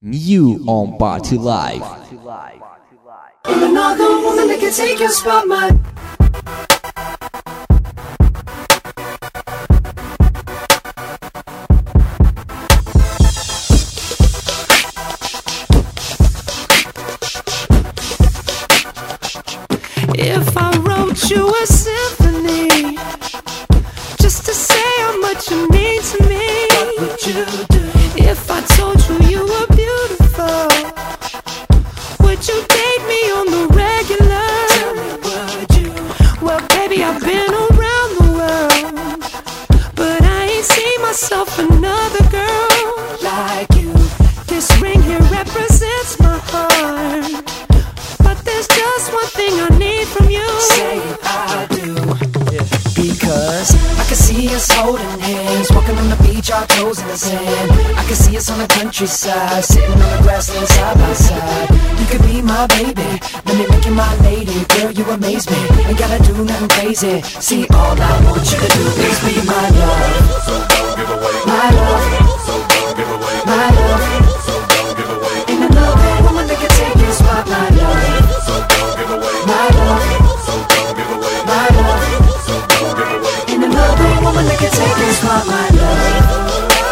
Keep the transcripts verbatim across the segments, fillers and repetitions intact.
New on Party Life. I'm another woman that can take your spot, man. If I wrote you a symphony just to say how much you mean to me, what would you do? If I told you you were beautiful, would you date me on the regular? Tell me, would you? Well, baby, I've been around the world, but I ain't seen myself another girl like you. This ring here represents my heart, but there's just one thing I need from you. Say I do. Because I can see us holding hands, walking on the beach, our toes in the sand. I can see us on the countryside, sitting on the grassland side by side. You could be my baby, let me make you my lady. Girl, you amaze me, ain't gotta do nothing crazy. See, all I want you to do is be my love. So don't give away my love. So don't give away my love. So don't give away. Ain't another woman that can take your spot, my love. So don't give away my love. So don't give away my love. So don't give away. Ain't another woman that can take your spot, my love.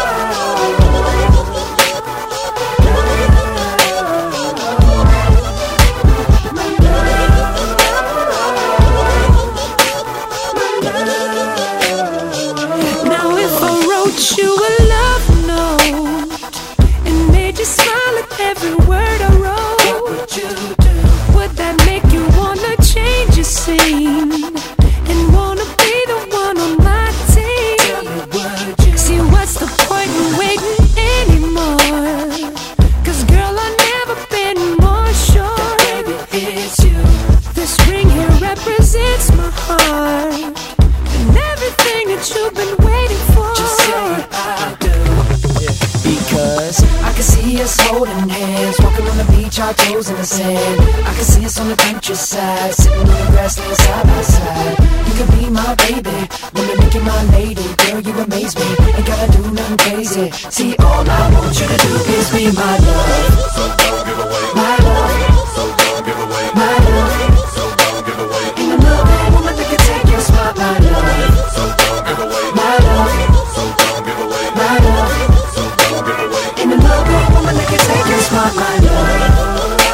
Now if I wrote you a love note and made you smile at every word I wrote, what would you do? Would that make you wanna change your scene and wanna be the one on my team? Tell me, would you? See, what's the point in waiting anymore? Cause girl, I've never been more sure that baby, it's you. This ring here represents my heart and everything that you've been waiting for. Just say I do. Because I can see us holding hands, walking on the beach, our toes in the sand. I can see us on the countryside, sitting on the grassland side by side. You could be my baby, let me make you my lady. Girl, you amaze me, ain't gotta do nothing crazy. See, all I want you to do is be my love. So don't give away my love. So don't give away my love. So don't give away. Ain't another woman that can take your spot, my love. So don't give away my love. So don't give away my love. So don't give away. Ain't another woman that can take your spot, my love.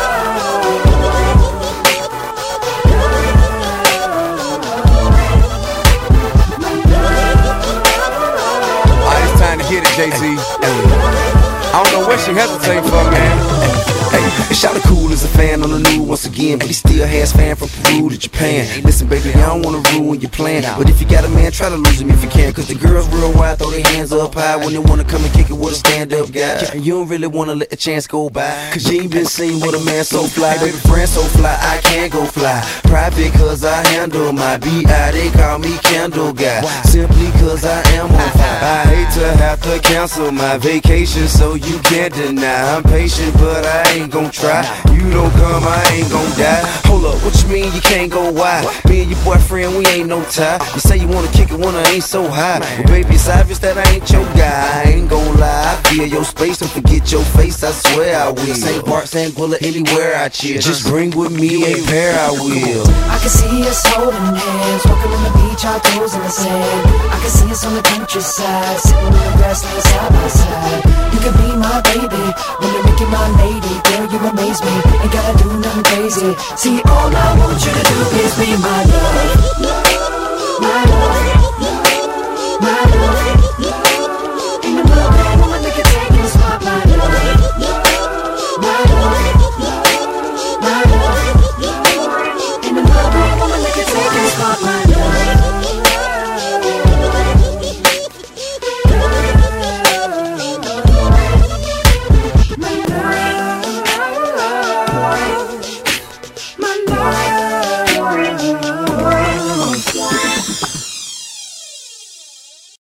Get it, Jay-Z. I don't know what she hesitating for, man. Hey, Shawty cool as a fan on the news once again, but he still has fan from Peru to Japan. Listen, baby, I don't wanna ruin your plan, but if you got a man, try to lose him if you can. Cause the girls real wide, throw their hands up high when they wanna come and kick it with a stand-up guy. You don't really wanna let the chance go by, cause you ain't been seen with a man so fly. Baby, friend so fly, I can't go fly. Private cause I handle my B I, they call me Candle Guy. Simply cause I am on fire. I hate to have to cancel my vacation, so you can't deny. I'm patient, but I ain't gon' try. You don't come, I ain't gon' die. Hold up, what you mean you can't go wide? Me and your boyfriend, we ain't no tie. You say you wanna kick it when I ain't so high. Well, baby, it's obvious that I ain't your guy. I ain't gon' lie, I feel your space. Don't forget your face, I swear I will. Saint Bart, Saint Bullet, anywhere I chill. Just bring with me a pair, I will. I can see us holding hands, walking on the beach, our toes in the sand. I can see us on the countryside, sitting on the grassland side by side. You could be my baby, let me make you my lady. Girl, you amaze me, ain't gotta do nothing crazy. See, all I want you to do is be my love.